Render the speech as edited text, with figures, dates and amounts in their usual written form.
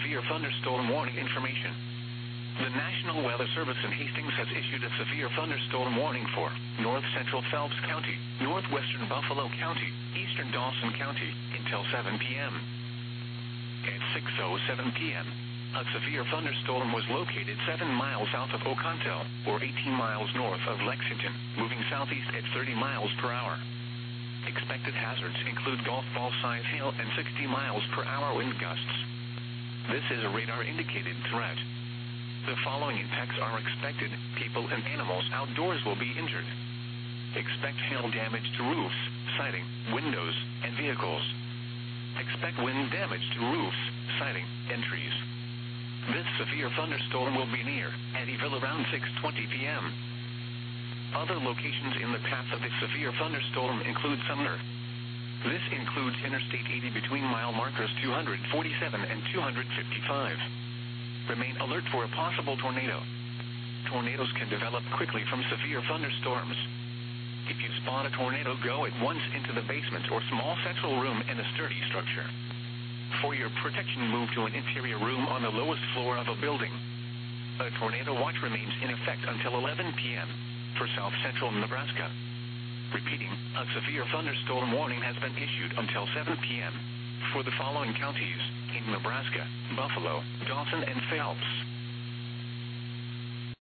severe thunderstorm warning information. The National Weather Service in Hastings has issued a severe thunderstorm warning for north central Phelps County, northwestern Buffalo County, eastern Dawson County, until 7 p.m. At 6:07 p.m., a severe thunderstorm was located 7 miles south of Oconto, or 18 miles north of Lexington, moving southeast at 30 miles per hour. Expected hazards include golf ball size hail and 60 miles per hour wind gusts. This is a radar-indicated threat. The following impacts are expected. People and animals outdoors will be injured. Expect hail damage to roofs, siding, windows, and vehicles. Expect wind damage to roofs, siding, and trees. This severe thunderstorm will be near Eddyville around 6:20 p.m. Other locations in the path of the severe thunderstorm include Sumner. This includes Interstate 80 between mile markers 247 and 255. Remain alert for a possible tornado. Tornadoes can develop quickly from severe thunderstorms. If you spot a tornado, go at once into the basement or small central room in a sturdy structure. For your protection, move to an interior room on the lowest floor of a building. A tornado watch remains in effect until 11 p.m. for south central Nebraska. Repeating, a severe thunderstorm warning has been issued until 7 p.m. for the following counties in Nebraska: Buffalo, Dawson, and Phelps.